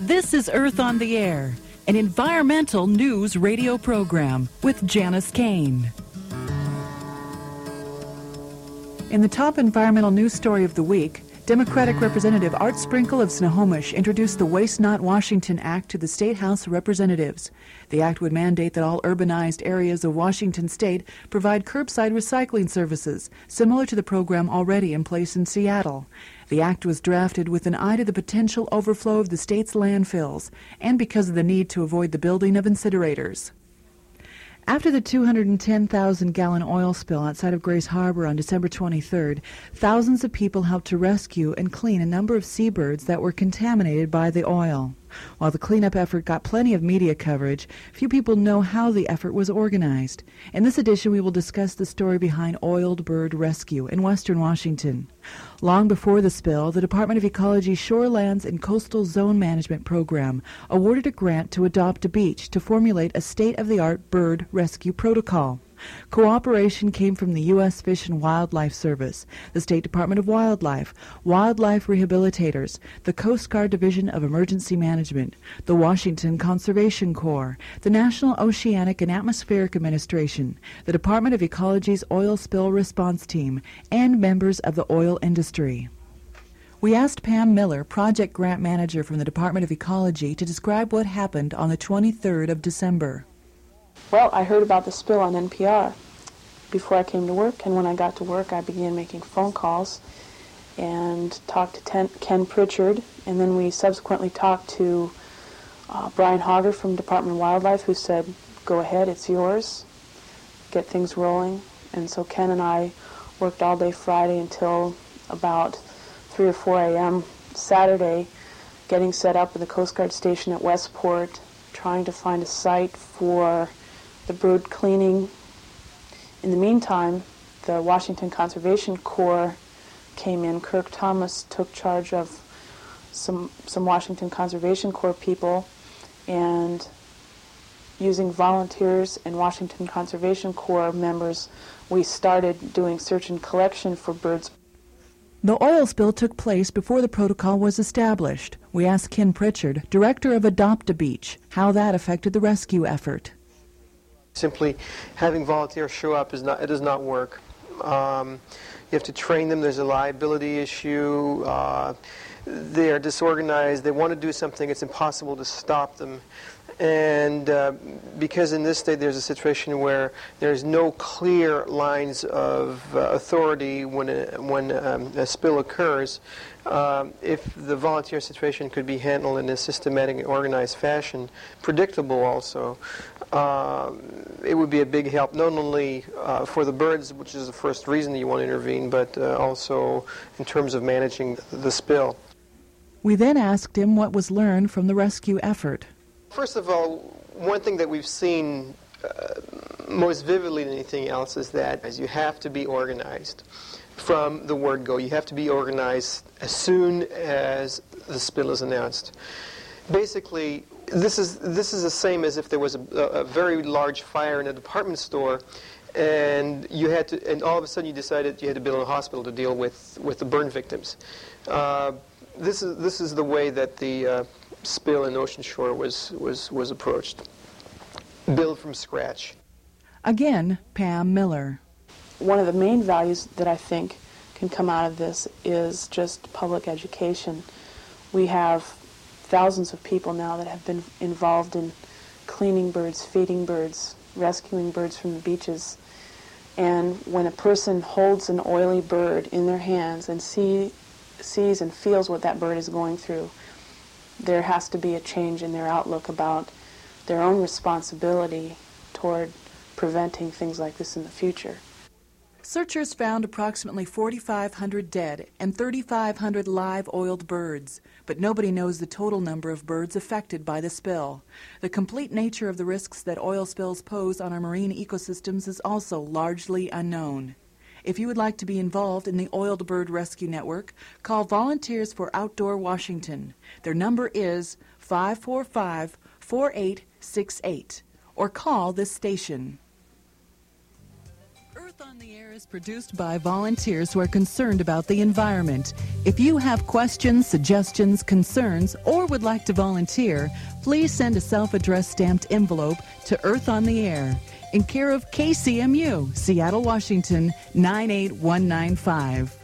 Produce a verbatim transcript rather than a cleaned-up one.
This is Earth on the Air, an environmental news radio program with Janice Kane. In the top environmental news story of the week, Democratic Representative Art Sprinkle of Snohomish introduced the Waste Not Washington Act to the State House of Representatives. The act would mandate that all urbanized areas of Washington state provide curbside recycling services, similar to the program already in place in Seattle. The act was drafted with an eye to the potential overflow of the state's landfills and because of the need to avoid the building of incinerators. After the two hundred ten thousand gallon oil spill outside of Grace Harbor on December twenty-third, thousands of people helped to rescue and clean a number of seabirds that were contaminated by the oil. While the cleanup effort got plenty of media coverage, few people know how the effort was organized. In this edition, we will discuss the story behind Oiled Bird Rescue in western Washington. Long before the spill, the Department of Ecology Shorelands and Coastal Zone Management Program awarded a grant to Adopt a Beach to formulate a state-of-the-art bird rescue protocol. Cooperation came from the U S Fish and Wildlife Service, the State Department of Wildlife, wildlife rehabilitators, the Coast Guard Division of Emergency Management, the Washington Conservation Corps, the National Oceanic and Atmospheric Administration, the Department of Ecology's Oil Spill Response Team, and members of the oil industry. We asked Pam Miller, Project Grant Manager from the Department of Ecology, to describe what happened on the twenty-third of December. Well, I heard about the spill on N P R before I came to work, and when I got to work, I began making phone calls and talked to Ten- Ken Pritchard, and then we subsequently talked to uh, Brian Hogger from Department of Wildlife, who said, go ahead, it's yours, get things rolling. And so Ken and I worked all day Friday until about three or four a.m. Saturday, getting set up at the Coast Guard station at Westport, trying to find a site for the bird cleaning. In the meantime, the Washington Conservation Corps came in. Kirk Thomas took charge of some some Washington Conservation Corps people, and using volunteers and Washington Conservation Corps members, we started doing search and collection for birds. The oil spill took place before the protocol was established. We asked Ken Pritchard, director of Adopt a Beach, how that affected the rescue effort. Simply having volunteers show up is not, it does not work. Um, you have to train them. There's a liability issue. Uh, they are disorganized. They want to do something. It's impossible to stop them. And uh, because in this state there's a situation where there's no clear lines of uh, authority when a, when um, a spill occurs, um, if the volunteer situation could be handled in a systematic and organized fashion, predictable also, uh, it would be a big help, not only uh, for the birds, which is the first reason that you want to intervene, but uh, also in terms of managing the spill. We then asked him what was learned from the rescue effort. First of all, one thing that we've seen uh, most vividly than anything else is that as you have to be organized from the word go. You have to be organized as soon as the spill is announced. Basically, this is this is the same as if there was a, a very large fire in a department store, and you had to, and all of a sudden you decided you had to build a hospital to deal with with the burn victims. Uh, this is this is the way that the uh, spill in Ocean Shore was, was, was approached. Build from scratch. Again, Pam Miller. One of the main values that I think can come out of this is just public education. We have thousands of people now that have been involved in cleaning birds, feeding birds, rescuing birds from the beaches. And when a person holds an oily bird in their hands and see, sees and feels what that bird is going through, there has to be a change in their outlook about their own responsibility toward preventing things like this in the future. Searchers found approximately forty-five hundred dead and thirty-five hundred live oiled birds, but nobody knows the total number of birds affected by the spill. The complete nature of the risks that oil spills pose on our marine ecosystems is also largely unknown. If you would like to be involved in the Oiled Bird Rescue Network, call Volunteers for Outdoor Washington. Their number is five four five, four eight six eight, or call this station. Earth on the Air is produced by volunteers who are concerned about the environment. If you have questions, suggestions, concerns, or would like to volunteer, please send a self-addressed stamped envelope to Earth on the Air in care of K C M U, Seattle, Washington, nine eight one nine five.